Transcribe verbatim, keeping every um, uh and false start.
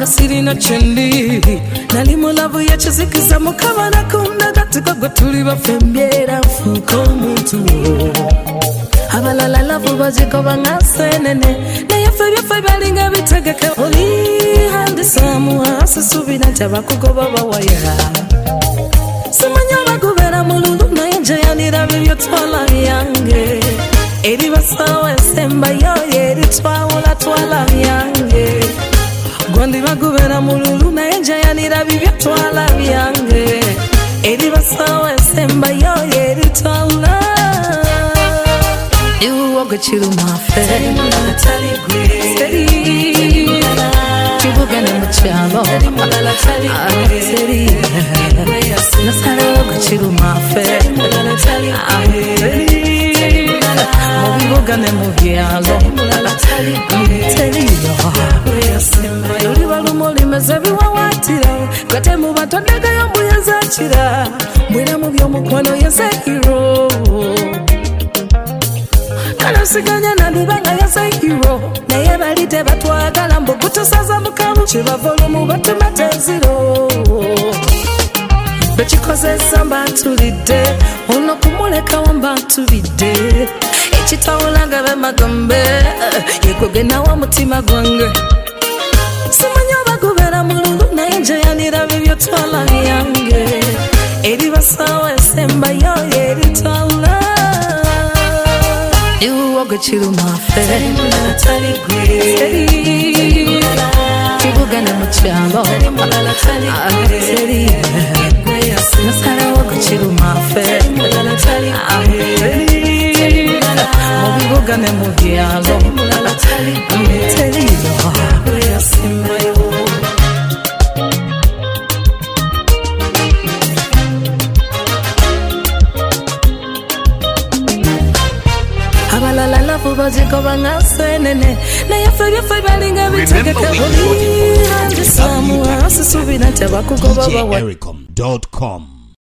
sirina chendi nali mulavu yachizikiza mukama nakunda gatiko gotuli bafembyera fuko muntu abalala lavu baziko bangasenene naye febyo febalinga bitegeke oli handi samu asisubira tabakugoba bawaya simanya bagubera mululu naye njayanira bibyo twala byange eri basawa semba yo eri twala twala byange gondi bagubera mululu naye njayanira bibyo twala byange eri basawa semba yo eri twala you walk a chill my face steady chibuga na mchalo steady nasara walk a chill my face mubibuga na mubyalo steady yoli balumoli mezebi wawatira gate mu batondega yo muyazakira mwira mu byomukono yese hero Siganya na libanga ya say hero na yebalite batwagala mbugutu saza mukamu chibavolo mu batumateziro bechikoze samba tulide ono kumuleka wamba tulide ekitawulanga bemagambe yekogena wa mutima gwange simanya bagubera mululu na yenjayanira bibyo twala byange eri basawa semba yo eri twala you walk a chill my face steady chibuga na mchalo steady nasara walk a chill my face mubibuga na mubyalo steady abalala lafu baziko bangasenene naye febyo febalinga bitegeke oli handi samu asisubira tabakugoba bawa D J Ericom dot com